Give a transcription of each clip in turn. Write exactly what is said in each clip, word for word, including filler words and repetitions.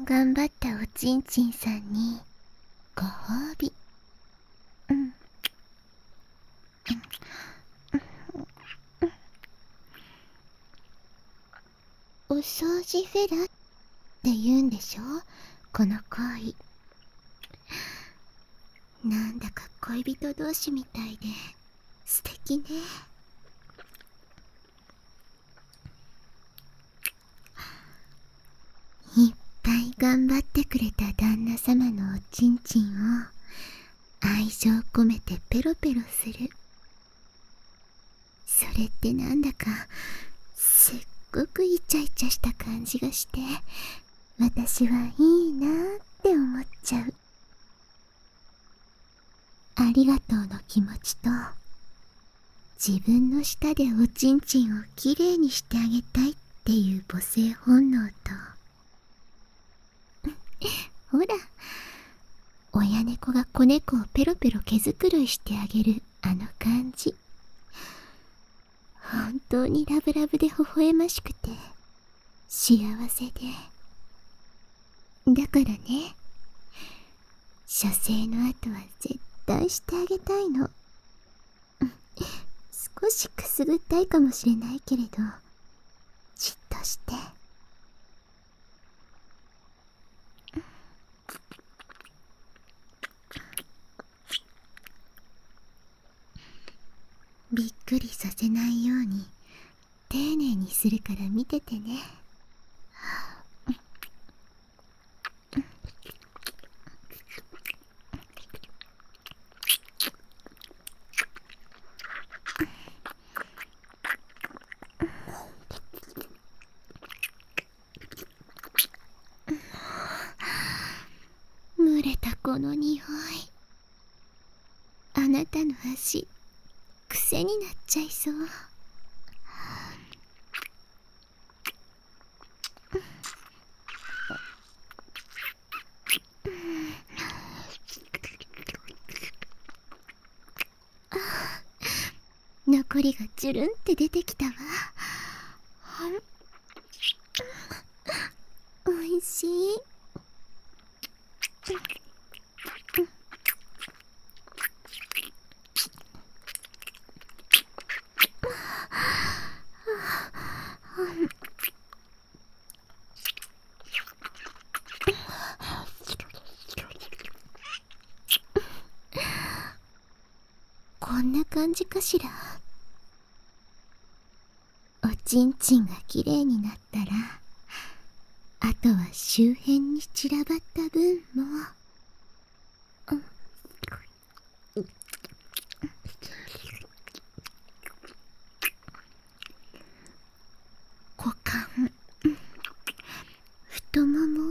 頑張ったおちんちんさんにご褒美。うん。お掃除フェラって言うんでしょ、この行為。なんだか恋人同士みたいで素敵ね。いっぱい頑張ってくれた旦那様のおちんちんを愛情込めてペロペロする。それってなんだかすっごくイチャイチャした感じがして、私はいいなーって思っちゃう。ありがとうの気持ちと、自分の舌でおちんちんをきれいにしてあげたいっていう母性本能と、ほら、親猫が子猫をペロペロ毛づくろいしてあげるあの感じ。本当にラブラブで微笑ましくて幸せで。だからね、射精の後は絶対してあげたいの。少しくすぐったいかもしれないけれど、じっとして。びっくりさせないように丁寧にするから見ててね。蒸れたこの匂い。あなたの足、癖になっちゃいそう。残りがジュルンって出てきたわ。おいしい。こんな感じかしら。おちんちんがきれいになったら、あとは周辺に散らばった分も、股間、太もも、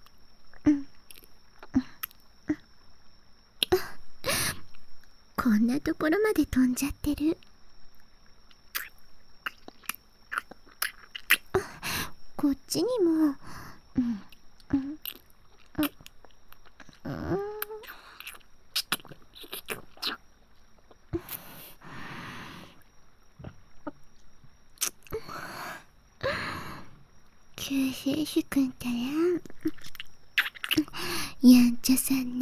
こんなところまで飛んじゃってる。こっちにも、うんうんうんうん、救世主くんったらやんちゃさんね。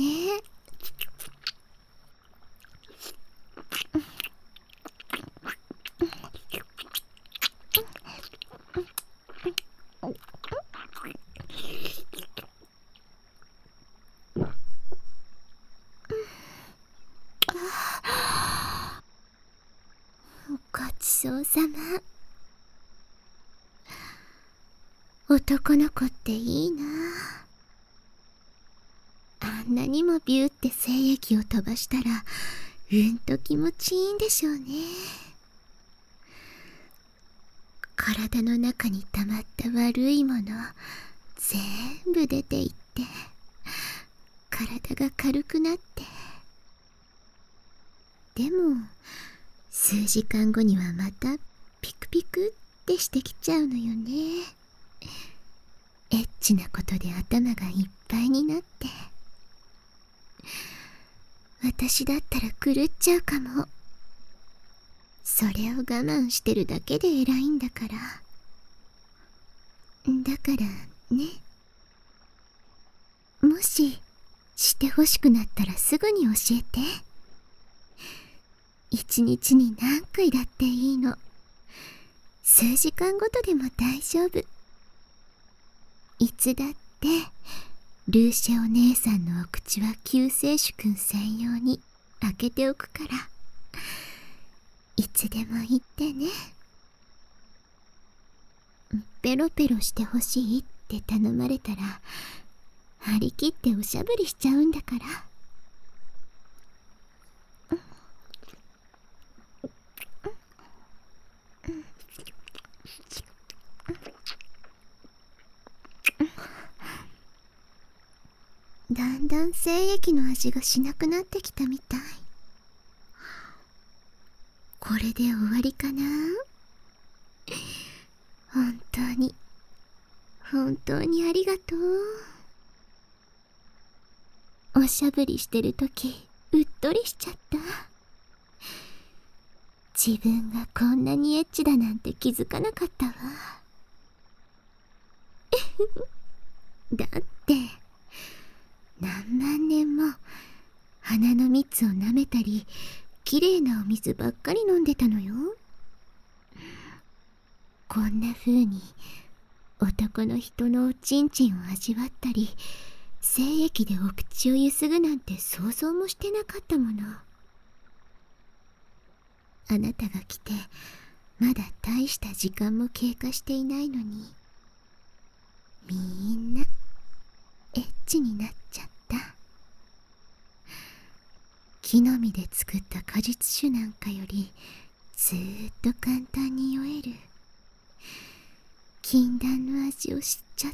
ごちそうさま。男の子っていいな。あんなにもビューって精液を飛ばしたらうんと気持ちいいんでしょうね。体の中に溜まった悪いもの全部出ていって、体が軽くなって、でも数時間後にはまたピクピクってしてきちゃうのよね。エッチなことで頭がいっぱいになって、私だったら狂っちゃうかも。それを我慢してるだけで偉いんだから。だからね。 もししてほしくなったらすぐに教えて。一日に何回だっていいの。数時間ごとでも大丈夫。いつだってルーシェお姉さんのお口は救世主くん専用に開けておくから、いつでも言ってね。ペロペロしてほしいって頼まれたら張り切っておしゃぶりしちゃうんだから。だんだん精液の味がしなくなってきたみたい。これで終わりかな。本当に本当にありがとう。おしゃぶりしてるときうっとりしちゃった。自分がこんなにエッチだなんて気づかなかったわ。だって何万年も花の蜜を舐めたりきれいなお水ばっかり飲んでたのよ。こんな風に男の人のおちんちんを味わったり精液でお口をゆすぐなんて想像もしてなかったもの。あなたが来てまだ大した時間も経過していないのに、みんなエッチになっちゃった。木の実で作った果実酒なんかよりずーっと簡単に酔える禁断の味を知っちゃった。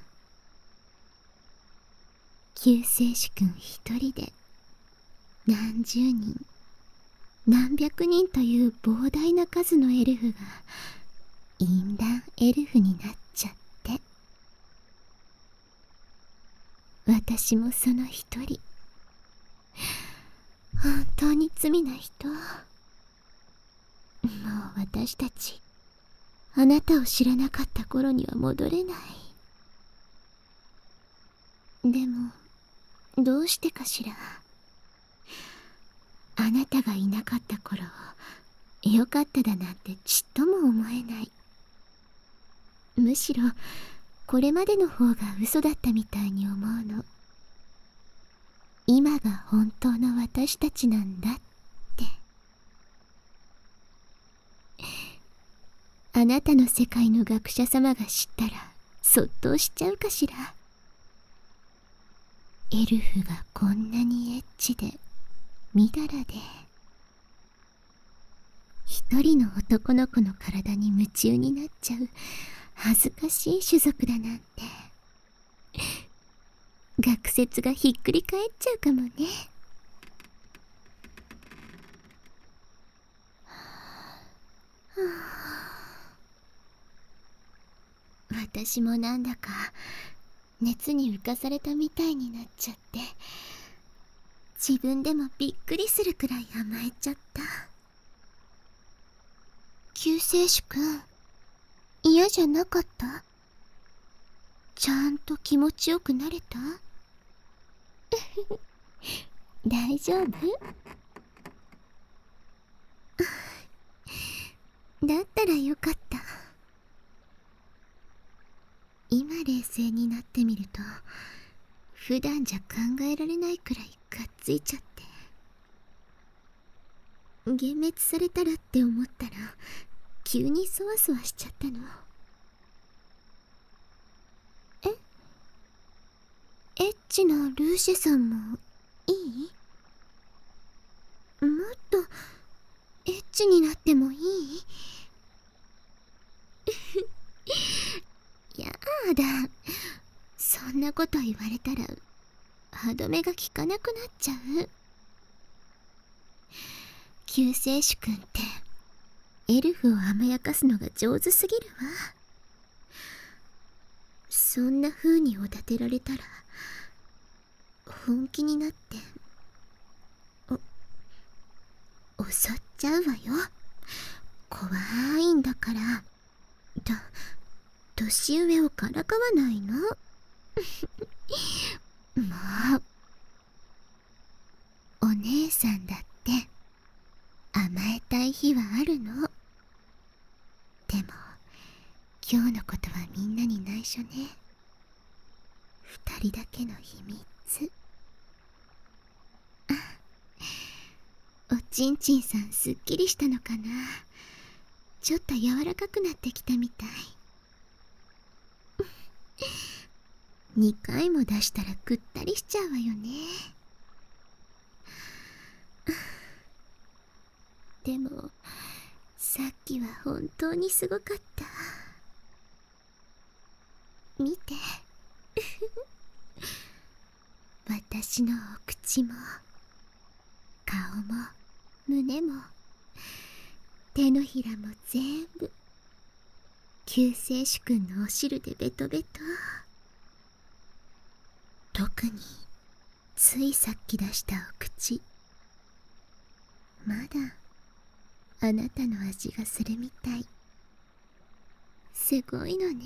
救世主くん一人で何十人何百人という膨大な数のエルフが淫乱エルフになっちゃって、私もその一人。本当に罪な人。もう私たちあなたを知らなかった頃には戻れない。でもどうしてかしら。あなたがいなかった頃よかっただなんてちっとも思えない。むしろこれまでの方が嘘だったみたいに思うの。今が本当の私たちなんだって。あなたの世界の学者様が知ったらそっとしちゃうかしら。エルフがこんなにエッチでみだらで一人の男の子の体に夢中になっちゃう恥ずかしい種族だなんて、学説がひっくり返っちゃうかもね。私もなんだか熱に浮かされたみたいになっちゃって、自分でもびっくりするくらい甘えちゃった。救世主くん、嫌じゃなかった？ちゃんと気持ちよくなれた？大丈夫？だったらよかった。今冷静になってみると普段じゃ考えられないくらいがっついちゃって、幻滅されたらって思ったら急にそわそわしちゃったの。えエッチなルーシェさんもいい？もっとエッチになってもいい？やだ、そんなこと言われたら歯止めが効かなくなっちゃう。救世主くんってエルフを甘やかすのが上手すぎるわ。そんな風におだてられたら本気になってお襲っちゃうわよ。怖いんだから。と年上をからかわないの。 もう、お姉さんだって甘えたい日はあるの。でも今日のことはみんなに内緒ね。二人だけの秘密。おちんちんさんすっきりしたのかな。ちょっと柔らかくなってきたみたい。にかいも出したらぐったりしちゃうわよね。でもさっきは本当にすごかった。見て私のお口も顔も胸も手のひらも全部救世主くんのお汁でベトベト。特についさっき出したお口、まだあなたの味がするみたい。すごいのね。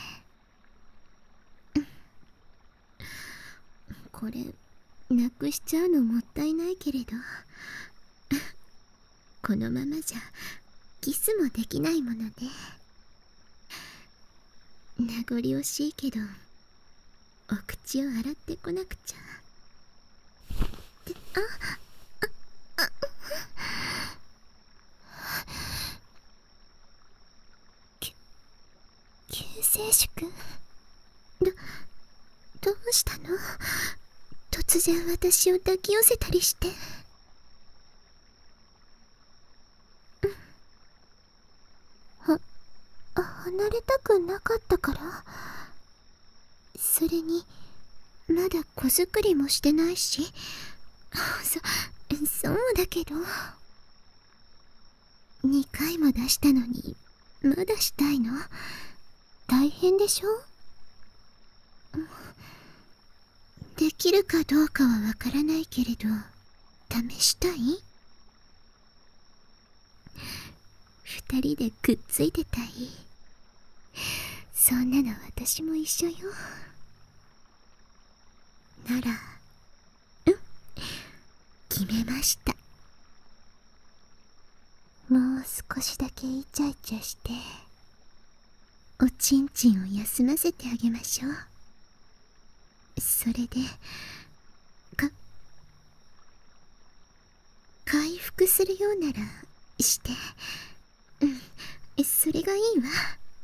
これなくしちゃうのもったいないけれどこのままじゃキスもできないものね。名残惜しいけどお口を洗ってこなくちゃ。ってあああき救世主くん、どどうしたの？突然私を抱き寄せたりして。は離れたくなかったから？それにまだ子作りもしてないし。そそうだけどにかいも出したのにまだしたいの？大変でしょ？できるかどうかはわからないけれど試したい？二人でくっついてたい。そんなの私も一緒よ。ならうん決めました。もう少しだけイチャイチャしておちんちんを休ませてあげましょう。それでか回復するようならして。うんそれがいいわ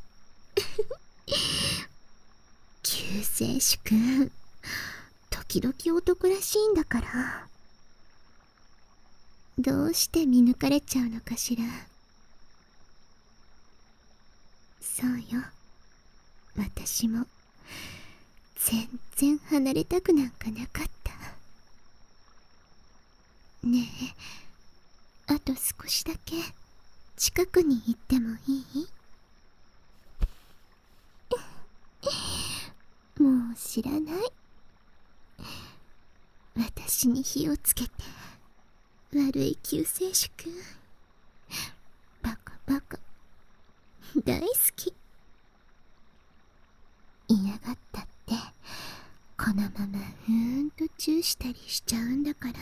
救世主くん時々男らしいんだから。どうして見抜かれちゃうのかしら。そうよ、私も全然離れたくなんかなかった。ねえ、あと少しだけ近くに行ってもいい？もう知らない？私に火をつけて悪い救世主くん。バカバカ大好き。嫌がったってこのままふーんとチューしたりしちゃうんだから。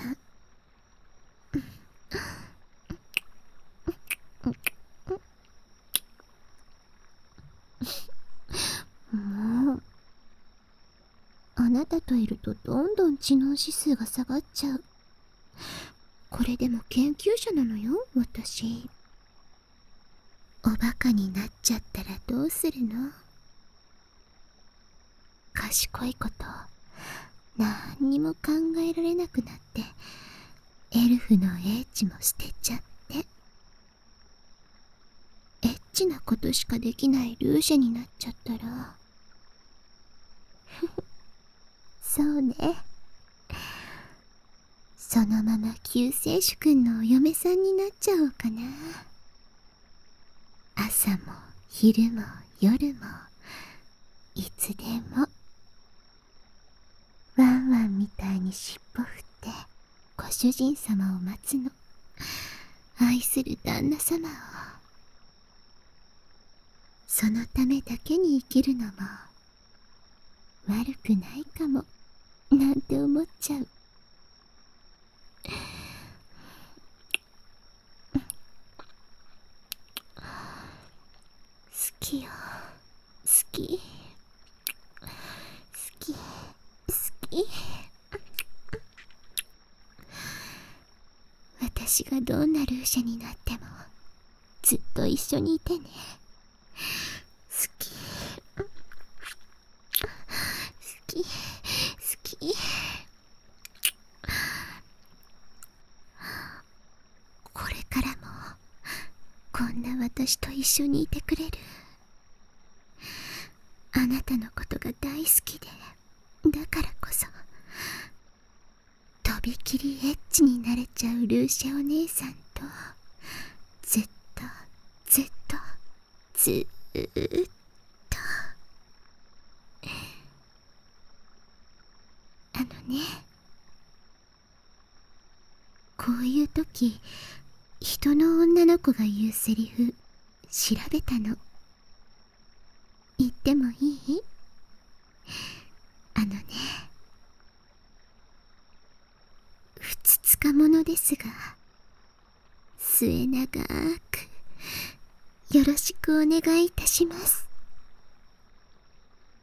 もうあなたといるとどんどん知能指数が下がっちゃう。これでも研究者なのよ私。おバカになっちゃったらどうするの？賢いことなんにも考えられなくなってエルフの英知も捨てちゃって、エッチなことしかできないルーシェになっちゃったらそうね、そのまま救世主くんのお嫁さんになっちゃおうかな。朝も昼も夜もいつでもワンワンみたいに尻尾振ってご主人様を待つの。愛する旦那様を。そのためだけに生きるのも悪くないかも。 なんて思っちゃう。好きよ、好き、好き、好き。私がどんなルーシェになってもずっと一緒にいてね。好き、好き、好き。これからもこんな私と一緒にいてくれる？あなたのことが大好きで、だからこそとびきりエッチになれちゃうルーシェお姉さんとずっとずっとずーっと。あのね、こういう時人の女の子が言うセリフ調べたの。言ってもいい？あのね、ふつつかものですが末永くよろしくお願いいたします。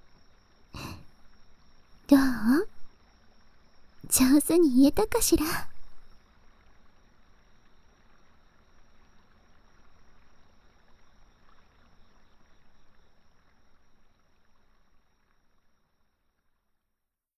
どう？上手に言えたかしら？